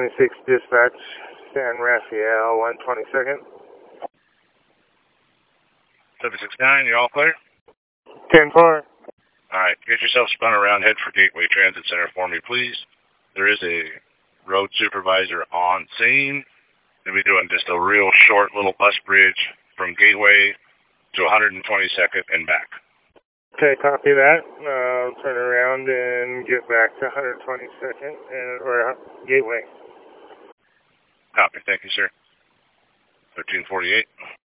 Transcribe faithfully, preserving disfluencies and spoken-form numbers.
twenty-six dispatch, San Rafael, one twenty-second. seven six nine, you all clear? ten four. Alright, get yourself spun around, head for Gateway Transit Center for me, please. There is a road supervisor on scene. They'll be doing just a real short little bus bridge from Gateway to one hundred twenty-second and back. Okay, copy that. Uh, turn around and get back to one hundred twenty-second and, or Gateway. Copy, thank you, sir. thirteen forty-eight.